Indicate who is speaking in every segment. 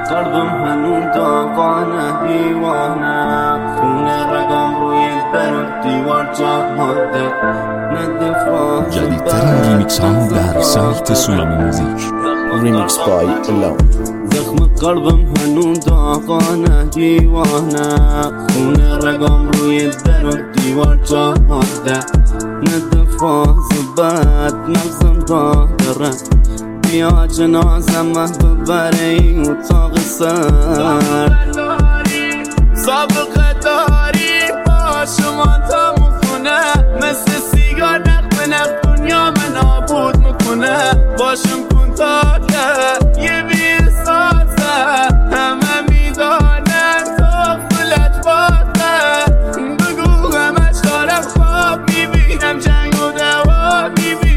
Speaker 1: قلبم هنون داغانه دیوانه خونه رگام روی در دیوار جا ماده ندفاع
Speaker 2: جدیدترین ریمیکس ها در سایت سونامی موزیک.
Speaker 3: ریمیکس بای الو.
Speaker 1: زخم قلبم هنون داغانه دیوانه خونه رگام روی در دیوار جا ماده ندفاع زباد نفسم داره بیا جنازم ببره این اتاق سر سابقه داری با شما تا مخونه مثل سیگار نق به نق دنیا من نابود میکنه باشم کن تا که یه بیر سازه همه میدانن تا فلت بازه بگو همش دارم خواب میبینم جنگ و دوا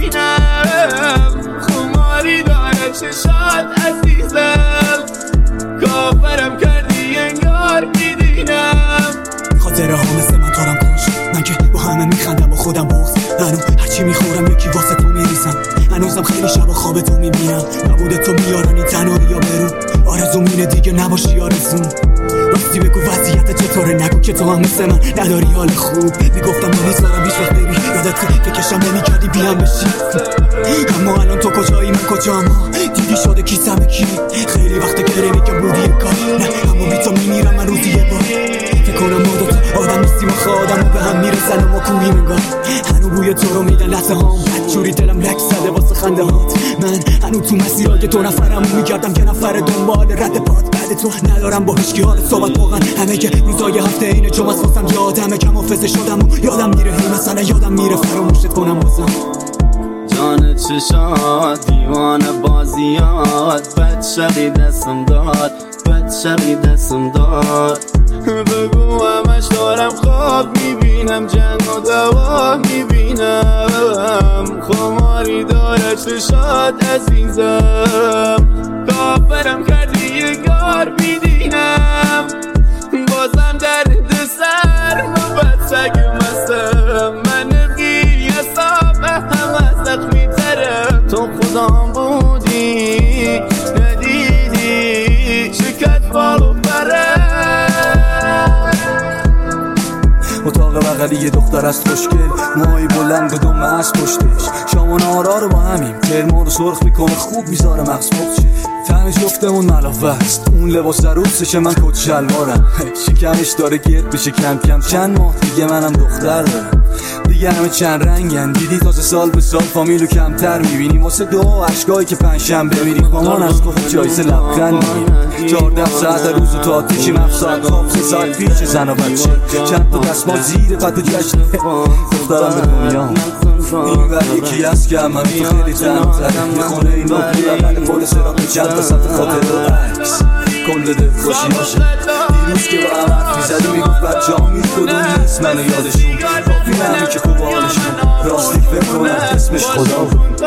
Speaker 1: میبینم خماری داره چشات عزیزم کافرم کردی انگار میدینم
Speaker 4: خاطره ها مثل من تارم کش من که با همه میخندم با خودم بغض هنو هرچی میخورم یکی واسه تو میریزم هنوزم خیلی شب خواب تو میبینم نبوده تو میارن این تنهایی یا برو آرزوم اینه دیگه نباشی آرزوم راستی بگو وضعیت چطوره نگو که تو هم مثل من نداری حال خوب میگفتم نمیذارم هیچ وقت بری یادت فکرشم نمیکردی بیام بشی اما الان تو کجایی من کجام دیدی شده کیسم کی خیلی وقت گره که بودی کار نه اما بی تو میمیرم من روزی یه بار فکر کنم ما دوتا آدم نیستیم و خودمو به هم میرسن و ما کوهی نگاه هنو بوی تو رو میدن لحظه هام بدجوری دلم لک زده واسه خنده هات من هنو تو مسیرهای تو نفرمو میگردم که نفر دنبال رد پاد بعد تو ندارم با هیچکی حال صحبت واقعا همه که روزای هفته اینه جمعه واسم یادمه کم حافظه شدم و یادم میره هی مثلا یادم میره فراموشت کنم بازم
Speaker 1: جان چشات دیوانه بازیات بد شقی دستم داد بد شقی دستم داد بگو همش دارم خواب میبینم جنگ و دوا میبینم خماری داره چشات عزیزم کافرم کردی یه گار میدینم بازم درد سر بد سگ مستم من نبگی حساب همه زخمی ترم تو خودم بودی ندیدی شکت بالو بره
Speaker 5: اتاق بغلی یه دختر از خوشگل موهای بلند و دم از پشتش شام و نهارا رو با همیم کرما رو سرخ میکنه خوب میذاره مغز مخشه تنش جفتمون ملافه است اون لباس در روزشه من کت شلوارم شکمش داره گرد بشه کم کم چند ماه دیگه منم دختر دارم دیگه همه چند رنگن دیدی تازه سال به سال فامیلو کمتر میبینیم واسه دو عشقایی که پنجشنبه میریم مامان از خود جایزه لبخند میگیم 14 ساعت روز تو آتیشیم 7 ساعت خواب 3 ساعت پیش زن و بچه چند تا دستمال زیر قد و جشن دخترم به دنیام این بر یکی هست که همه تو خیلی تنمتر یه خونه این نوک بغل پل سراغ چند تا سطح خاطر و عکس کل دل خوشی باشه دیروز که با هم حرف میزدی میگفت بچه ها میخودون نیست منو یادشون کافی نمی که خوب حالشون راستی فکر کنم اسمش خدا بود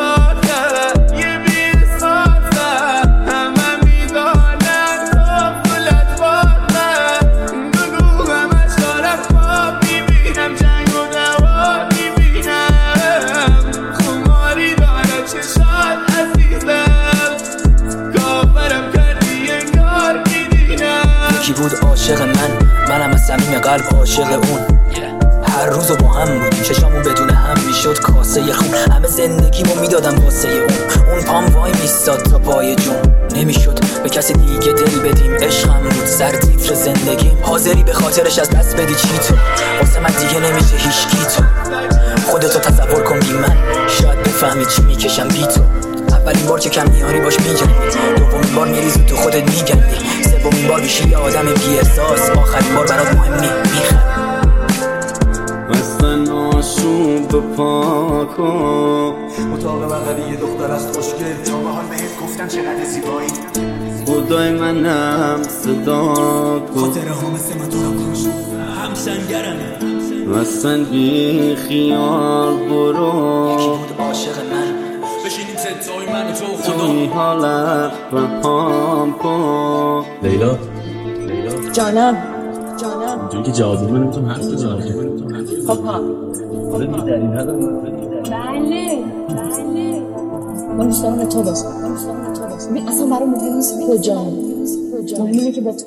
Speaker 6: بود عاشق منم از صمیم قلب عاشق اون هر روزو با هم بودیم چشامون بدون هم میشد کاسه خون همه زندگیمو میدادم واسه اون پام وای میستاد تا پای جون نمیشد به کسی دیگه دل بدیم عشقم بود سر تیتر زندگیم حاضری به خاطرش از دست بدی چی تو واسه من دیگه نمیشه هیچکی تو خودتو تصور کن بی من شاید بفهمی چی میکشم بی تو اولین بار که کم میاری باش میجنی دومین بار میریزی تو خودت میگندی سومین بار میشی یه آدم بی احساس آخرین بار برات مهمی میخند
Speaker 1: مثل ناشوب پاکو
Speaker 5: اتاق بغلی یه دختر از خوشگل تا به حال بهت گفتم چقدر زیبایی
Speaker 1: خدای منم صدا کن
Speaker 4: خاطره ها مثل من تارم کش هم سنگرمه
Speaker 1: مثلا بی خیال برو
Speaker 6: یکی بود عاشق من
Speaker 4: بشینیم ستای من و تو خدا
Speaker 1: توی حالت رهام کن
Speaker 2: لیلا
Speaker 7: جانم
Speaker 2: اینجوری که جواب نمیتونم حرف بزنم
Speaker 7: خب ها
Speaker 2: حالا دیگه دلیل نداره
Speaker 7: بله من دوست دارم تو بزن ببین اصلا برای مهم نیست کجام، مهمه که با تو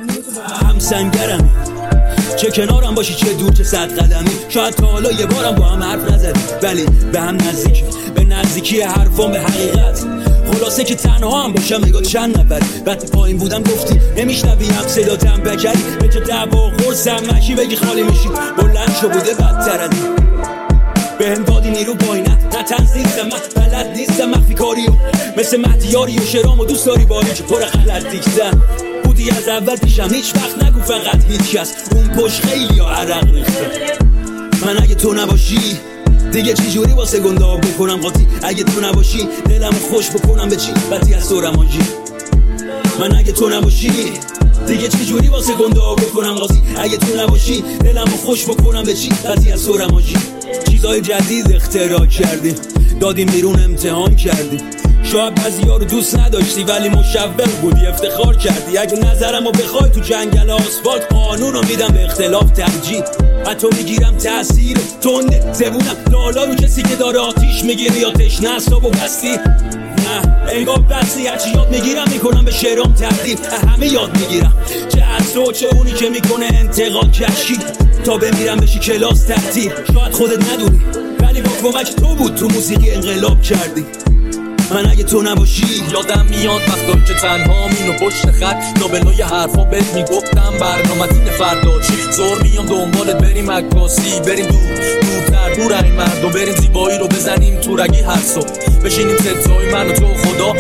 Speaker 4: هم سنگرم، چه کنارم باشی چه دور چه صد قدمی. شاید تا حالا یه بارم با هم حرف نزدیم ولی به هم نزدیکی، به نزدیکی حرفام به حقیقت. خلاصه که تنها هم باشم نگاه چند نفر. وقتی پایین بودم گفتی نمیشنوی هم صداتم بکری، به جا دعوا خورسم مشی بگی خالی میشی. بلند شو بوده بدتر از این، به هم دادی نیرو پایینه. نه تنز نیستم من بلد نیستم مخفی کاریو، مثل مهدیاری و شرام و دوست داری باری که پر غلط دیگزم. بودی از اول پیشم هیچ وقت نگو فقط هیچ کس، اون پشت خیلی ها عرق ریخته. من اگه تو نباشی دیگه چی جوری واسه گنده ها بکنم قاطی. اگه تو نباشی دلمو خوش بکنم به چی بطی از تو رمانجی. من اگه تو نباشی دیگه چی جوری واسه گنده ها بکنم قاطی. اگه تو نباشی دلمو خوش بکنم به چی بطی از تو رمانجی. چیزای جدید اختراع کردیم، دادیم بیرون امتحان کردیم. شاید بعضی‌ها رو دوست نداشتی ولی مشوق بودی افتخار کردی. اگه نظرمو بخوای تو جنگل آسفالت قانون رو میدم به اختلاف ترجیح. حتی میگیرم تأثیر تنده زبونم لالا رو کسی که داره آتیش میگیری یا تشنه است و بستی. نه انگار بستی هرچی یاد میگیرم میکنم به شعرام تبدیل. همه یاد میگیرم چه از تو چه اونی که میکنه انتقاد کشی. تا بمیرم بشی کلاس تعطیل. شاید خودت ندونی ولی با کمک تو بود تو موسیقی انقلاب کردی. من اگه تو نباشی
Speaker 5: یادم میاد وقتا که تنها مینو پشت خط لابلای حرفا بهت میگفتم برنامه‌تین فردا چی. زور میام دنبالت بریم عکاسی، بریم دورتر دور این مردم، بریم زیبایی رو بزنیم تو رگی هر صبح. بشینیم ستای من و تو خدا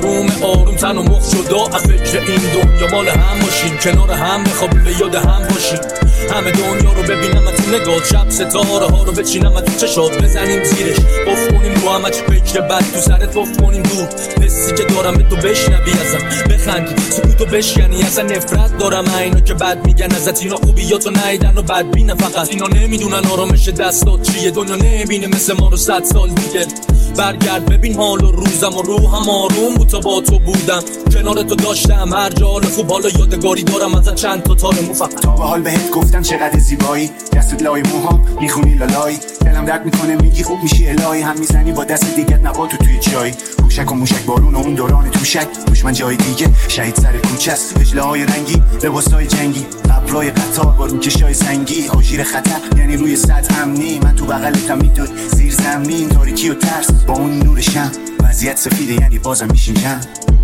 Speaker 5: آروم تن و مخ شدا. از فکر این دنیا مال هم باشیم، کنار هم بخوابیم به یاد هم باشیم. همه دنیا رو ببینم از تو نگاه، شب ستاره ها رو بچینم از تو چشات. بزنیم زیرش بف کنیم رو هم چه فکر بد تو سرت بف کنیم دور. حسی که دارم به تو بشنوی ازم بخندی، سکوتو بشکنی. ازن نفرت دارم اینو که بد میگن ازت، اینا خوبیاتو نیدن و بد بینن فقط. اینا نمیدونن آرامش دستات چیه، دنیا نمیبینه مثل ما رو 100 سال دیگه. برگرد ببین حال و روزم و روحم آروم بود تا با تو بودم. کنار تو داشتم هر جا حال خوب، حالا یادگاری دارم ازت چند تا تار مو فقط.
Speaker 8: تا به حال بهت گفتم چقدر زیبایی، دستت لای موهام میخونی لالای. دلم درد میکنه میگی خوب میشی الهی، هم میزنی با دست دیگت نباتو توی چای. پوشک و موشک بارون و اون دوران توشک، دشمن جای دیگه شهید سر کوچه است. اجلاهای رنگی لباسای جنگی، قبرای قطار با روکشای سنگی. آژیر خطر یعنی روی سطح امنی، من تو بغلتم میدوی زیر زمین. تاریکی و ترس با اون نور شم، وضعیت سفیده یعنی بازم میشیم جمع.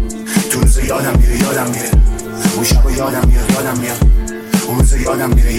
Speaker 8: تو روز یادم میره اون شبا یادم میاد اون روز یادم میره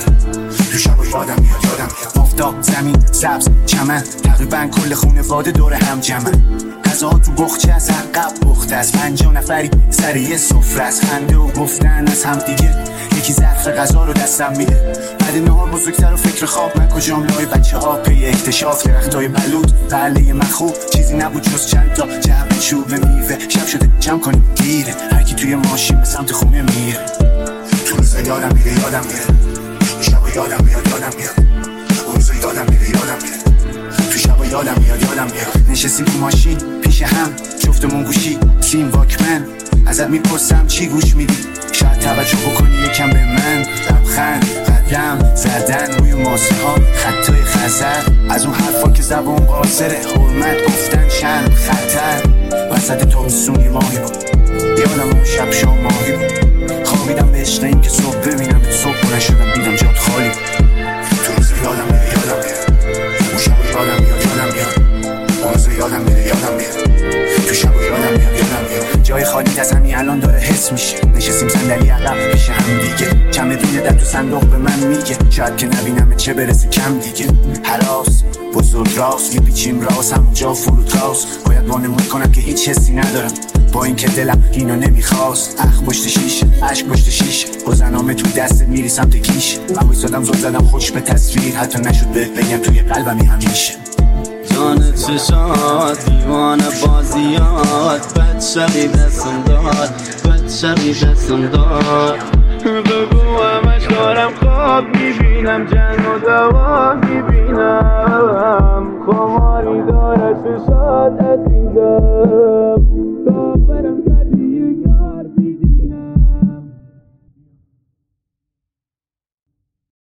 Speaker 8: تو شبا یادم میاد آفتاب زمین سبز چمن، تقریبا کل خونواده دور هم جمعن. غذا تو بخچه از عقب پخته از 50 نفری سر یه سفره، از خنده و گفتن از هم دیگه. یکی ظرف غذا رو دستم میده بعد نهار بزرگتر و فکر خواب. من کجام لای بچه ها پی اکتشاف، درختای بلود بله مخوب. چیزی نبود جز چند تا جعبه چوب میوه. شب شده جمع کنیم دیره، هر کی توی ماشین به سمت خونه میره. تو روز یادم میره شب یادم میاد اون روز یادم میره تو شب یادم میاد نشستیم تو ماشین پیش هم جفتمون گوشی سیم واکمن. ازت میپرسم چی گوش میدی، شاید توجه بکنی یکم به من. لبخند قدم زدن روی ماسه ها خطای خزر، از اون حرفا که زبون قاصره. حرمت گفتن چند خطر، وسط تابستون یه ماهی بود. یادم اون شب شام ماهی بود، خوابیدم به عشق این که صبح ببینم صبح نشدم دیدم جات خالی بود. تو روز یادم میره اون شب یادم میاد اون روز یادم میره تو شب یادم میاد جای خالی از همین الان داره حس میشه. نشستیم صندلی عقب پیش هم دیگه، چمدون در تو صندوق به من میگه شاید که نبینم چه برسه کم دیگه. هراس بزرگ راست میپیچیم راست همونجا فرودگاهست. باید وانمود کنم که هیچ حسی ندارم با اینکه دلم اینو نمیخواست. پشت شیشه عشق پشت شیشه، گذرنامه تو دستت میری سمت کیش. من وایسادم زل زدم خوش به تصویر، حتی نشد بهت بگم توی قلبمی همیشه.
Speaker 1: جان چشات دیوانه بازیات، بد شقی دستم دار بگو همش دارم خواب میبینم، جن و دوا میبینم. خماری داره چشات